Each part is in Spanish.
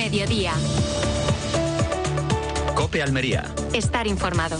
Mediodía. COPE Almería. Estar informado.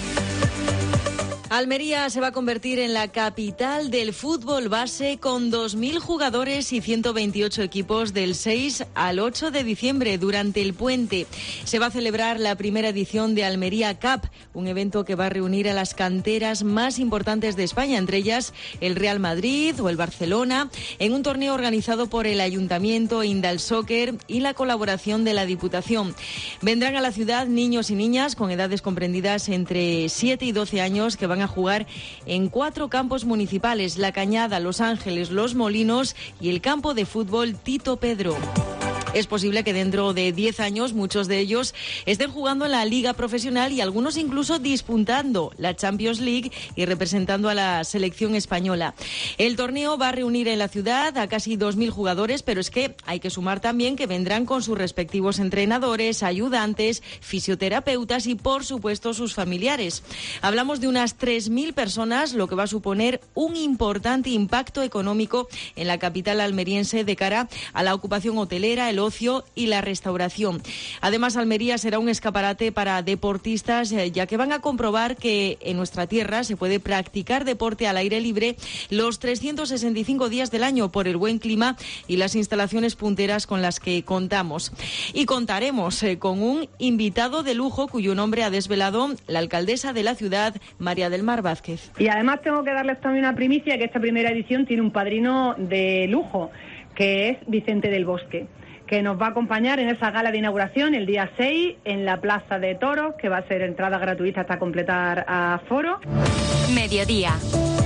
Almería se va a convertir en la capital del fútbol base con 2.000 jugadores y 128 equipos del 6 al 8 de diciembre durante el puente. Se va a celebrar la primera edición de Almería Cup, un evento que va a reunir a las canteras más importantes de España, entre ellas el Real Madrid o el Barcelona, en un torneo organizado por el Ayuntamiento, Indal Soccer y la colaboración de la Diputación. Vendrán a la ciudad niños y niñas con edades comprendidas entre 7 y 12 años que van a jugar en 4 campos municipales: La Cañada, Los Ángeles, Los Molinos y el campo de fútbol Tito Pedro. Es posible que dentro de 10 años muchos de ellos estén jugando en la Liga Profesional y algunos incluso disputando la Champions League y representando a la selección española. El torneo va a reunir en la ciudad a casi 2.000 jugadores, pero es que hay que sumar también que vendrán con sus respectivos entrenadores, ayudantes, fisioterapeutas y, por supuesto, sus familiares. Hablamos de unas 3.000 personas, lo que va a suponer un importante impacto económico en la capital almeriense de cara a la ocupación hotelera, el ocio y la restauración. Además, Almería será un escaparate para deportistas, ya que van a comprobar que en nuestra tierra se puede practicar deporte al aire libre los 365 días del año por el buen clima y las instalaciones punteras con las que contamos. Y contaremos con un invitado de lujo cuyo nombre ha desvelado la alcaldesa de la ciudad, María del Mar Vázquez. Y además tengo que darles también una primicia, que esta primera edición tiene un padrino de lujo, que es Vicente del Bosque, que nos va a acompañar en esa gala de inauguración el día 6 en la Plaza de Toros, que va a ser entrada gratuita hasta completar aforo. Mediodía.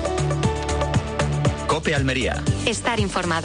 COPE Almería. Estar informado.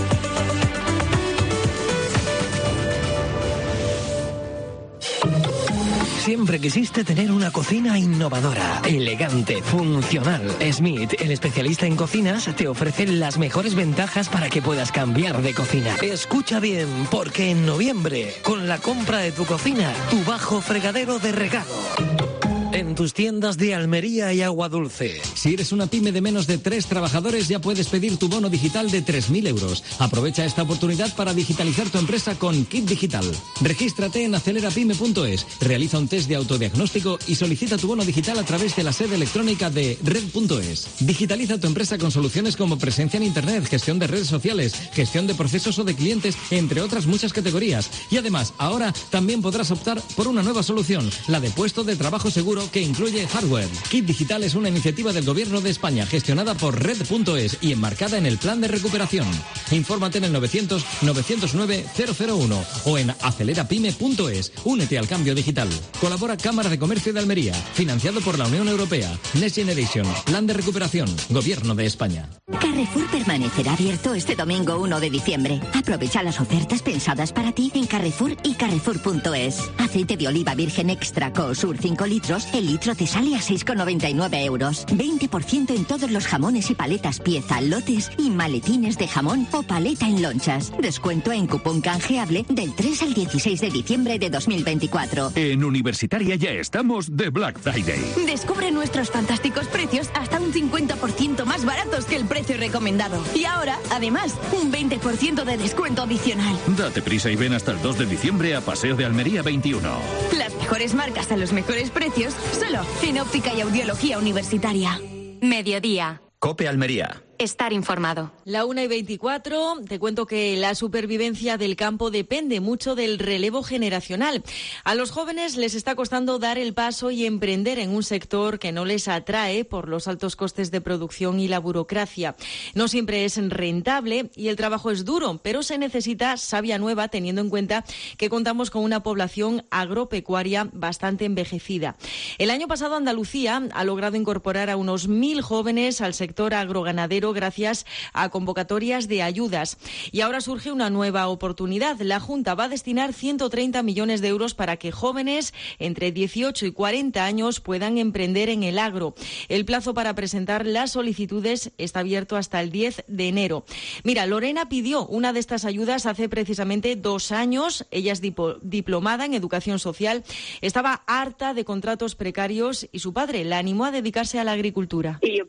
Siempre quisiste tener una cocina innovadora, elegante, funcional. Smith, el especialista en cocinas, te ofrece las mejores ventajas para que puedas cambiar de cocina. Escucha bien, porque en noviembre, con la compra de tu cocina, tu bajo fregadero de regalo. En tus tiendas de Almería y Agua Dulce. Si eres una pyme de menos de 3 trabajadores, ya puedes pedir tu bono digital de 3.000 euros. Aprovecha esta oportunidad para digitalizar tu empresa con Kit Digital. Regístrate en acelerapyme.es, realiza un test de autodiagnóstico y solicita tu bono digital a través de la sede electrónica de red.es. Digitaliza tu empresa con soluciones como presencia en Internet, gestión de redes sociales, gestión de procesos o de clientes, entre otras muchas categorías. Y además, ahora también podrás optar por una nueva solución, la de puesto de trabajo seguro, que incluye hardware. Kit Digital es una iniciativa del Gobierno de España gestionada por red.es y enmarcada en el plan de recuperación. Infórmate en el 900-909-001 o en acelerapyme.es. Únete al cambio digital. Colabora Cámara de Comercio de Almería, financiado por la Unión Europea. Next Generation, Plan de Recuperación, Gobierno de España. Carrefour permanecerá abierto este domingo 1 de diciembre. Aprovecha las ofertas pensadas para ti en Carrefour y Carrefour.es. Aceite de oliva virgen extra Cosur 5 litros, el litro te sale a 6,99 euros. 20% en todos los jamones y paletas pieza, lotes y maletines de jamón o paleta en lonchas. Descuento en cupón canjeable del 3 al 16 de diciembre de 2024. En Universitaria ya estamos de Black Friday. Descubre nuestros fantásticos precios hasta un 50% más baratos que el precio recomendado. Y ahora, además, un 20% de descuento adicional. Date prisa y ven hasta el 2 de diciembre a Paseo de Almería 21. Las mejores marcas a los mejores precios, solo en Óptica y Audiología Universitaria. Mediodía. COPE Almería. Estar informado. La 1:24, te cuento que la supervivencia del campo depende mucho del relevo generacional. A los jóvenes les está costando dar el paso y emprender en un sector que no les atrae por los altos costes de producción y la burocracia. No siempre es rentable y el trabajo es duro, pero se necesita savia nueva teniendo en cuenta que contamos con una población agropecuaria bastante envejecida. El año pasado Andalucía ha logrado incorporar a unos 1.000 jóvenes al sector agroganadero gracias a convocatorias de ayudas. Y ahora surge una nueva oportunidad. La Junta va a destinar 130 millones de euros para que jóvenes entre 18 y 40 años puedan emprender en el agro. El plazo para presentar las solicitudes está abierto hasta el 10 de enero. Mira, Lorena pidió una de estas ayudas hace precisamente 2 años. Ella es diplomada en educación social. Estaba harta de contratos precarios y su padre la animó a dedicarse a la agricultura. Y yo,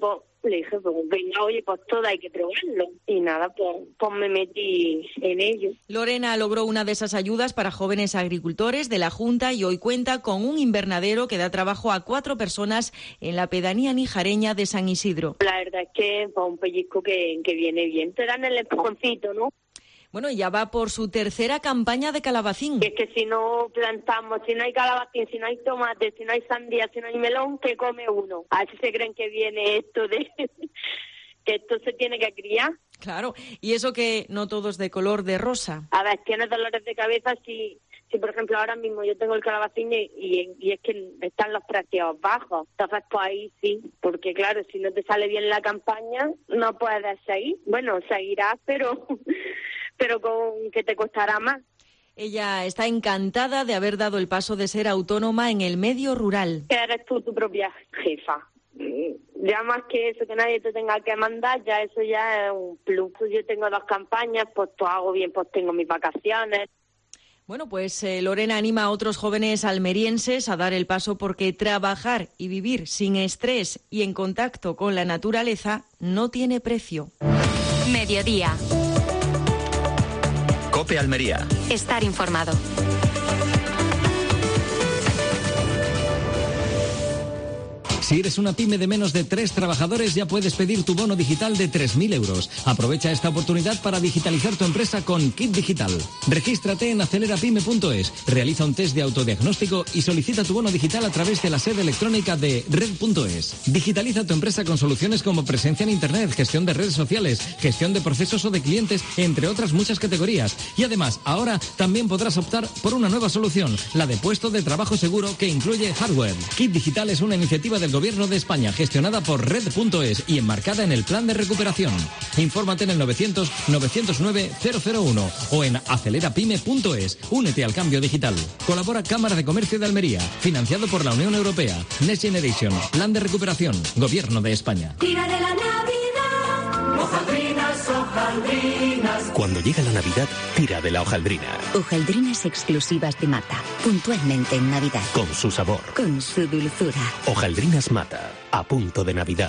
Le dije, pues venga, oye, pues todo hay que probarlo. Y nada, pues me metí en ello. Lorena logró una de esas ayudas para jóvenes agricultores de la Junta y hoy cuenta con un invernadero que da trabajo a 4 personas en la pedanía nijareña de San Isidro. La verdad es que pues, un pellizco que viene bien. Te dan el empujoncito, ¿no? Bueno, ya va por su tercera campaña de calabacín. Y es que si no plantamos, si no hay calabacín, si no hay tomate, si no hay sandía, si no hay melón, ¿qué come uno? A ver si se creen que viene esto de que esto se tiene que criar. Claro, y eso que no todo es de color de rosa. A ver, tienes dolores de cabeza si por ejemplo ahora mismo yo tengo el calabacín y es que están los precios bajos. Entonces pues ahí sí, porque claro, si no te sale bien la campaña no puedes seguir. Bueno, seguirás, pero con que te costará más. Ella está encantada de haber dado el paso de ser autónoma en el medio rural. Eres tú tu propia jefa. Ya más que eso, que nadie te tenga que mandar, ya eso ya es un plus. Yo tengo 2 campañas, pues hago bien, pues tengo mis vacaciones. Bueno, pues Lorena anima a otros jóvenes almerienses a dar el paso porque trabajar y vivir sin estrés y en contacto con la naturaleza no tiene precio. Mediodía. COPE Almería. Estar informado. Si eres una pyme de menos de 3 trabajadores, ya puedes pedir tu bono digital de 3.000 euros. Aprovecha esta oportunidad para digitalizar tu empresa con Kit Digital. Regístrate en acelerapyme.es, realiza un test de autodiagnóstico y solicita tu bono digital a través de la sede electrónica de red.es. Digitaliza tu empresa con soluciones como presencia en Internet, gestión de redes sociales, gestión de procesos o de clientes, entre otras muchas categorías. Y además, ahora también podrás optar por una nueva solución, la de puesto de trabajo seguro que incluye hardware. Kit Digital es una iniciativa del Gobierno de España, gestionada por red.es y enmarcada en el plan de recuperación. Infórmate en el 900-909-001 o en acelerapyme.es. Únete al cambio digital. Colabora Cámara de Comercio de Almería, financiado por la Unión Europea. Next Generation, Plan de Recuperación, Gobierno de España. Tira de la Navidad, hojaldrinas, hojaldrinas. Cuando llega la Navidad, tira de la hojaldrina. Hojaldrinas exclusivas de Mata, puntualmente en Navidad. Con su sabor. Con su dulzura. Hojaldrinas Mata, a punto de Navidad.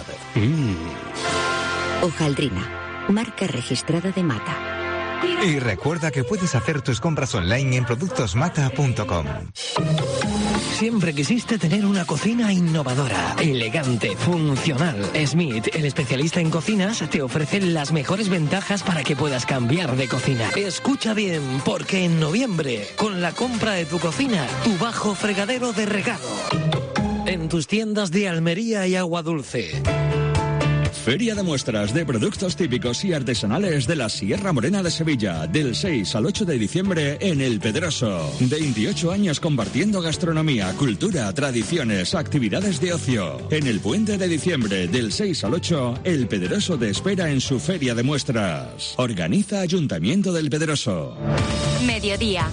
Hojaldrina, marca registrada de Mata. Y recuerda que puedes hacer tus compras online en productosmata.com. Siempre quisiste tener una cocina innovadora, elegante, funcional. Smith, el especialista en cocinas, te ofrece las mejores ventajas para que puedas cambiar de cocina. Escucha bien, porque en noviembre, con la compra de tu cocina, tu bajo fregadero de regalo. En tus tiendas de Almería y Agua Dulce. Feria de muestras de productos típicos y artesanales de la Sierra Morena de Sevilla, del 6 al 8 de diciembre en El Pedroso. 28 años compartiendo gastronomía, cultura, tradiciones, actividades de ocio. En el puente de diciembre, del 6 al 8, El Pedroso te espera en su Feria de muestras. Organiza Ayuntamiento del Pedroso. Mediodía.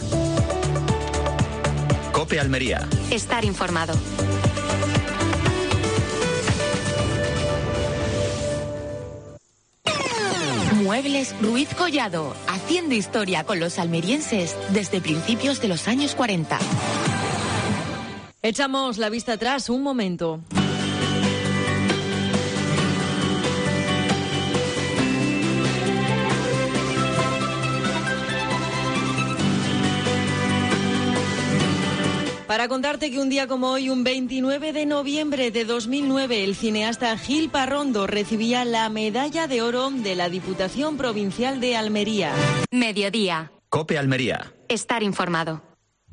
COPE Almería. Estar informado. Muebles Ruiz Collado, haciendo historia con los almerienses desde principios de los años 40. Echamos la vista atrás un momento. Para contarte que un día como hoy, un 29 de noviembre de 2009, el cineasta Gil Parrondo recibía la Medalla de Oro de la Diputación Provincial de Almería. Mediodía. COPE Almería. Estar informado.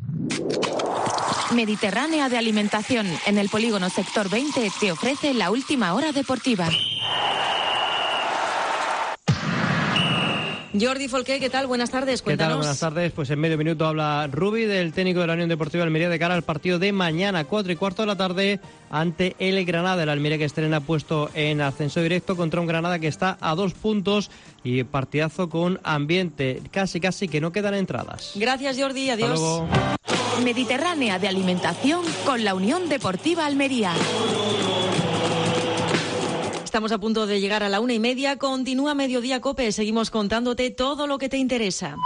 Mediterránea de Alimentación, en el polígono Sector 20, te ofrece la última hora deportiva. Jordi Folqué, ¿qué tal? Buenas tardes, cuéntanos. ¿Qué tal? Buenas tardes. Pues en medio minuto habla Rubi, del técnico de la Unión Deportiva Almería, de cara al partido de mañana, 4:15 de la tarde, ante el Granada. El Almería que estrena puesto en ascenso directo contra un Granada que está a 2 puntos y partidazo con ambiente. Casi que no quedan entradas. Gracias, Jordi. Adiós. Hasta luego. Mediterránea de Alimentación con la Unión Deportiva Almería. Estamos a punto de llegar a la 1:30. Continúa Mediodía COPE. Seguimos contándote todo lo que te interesa.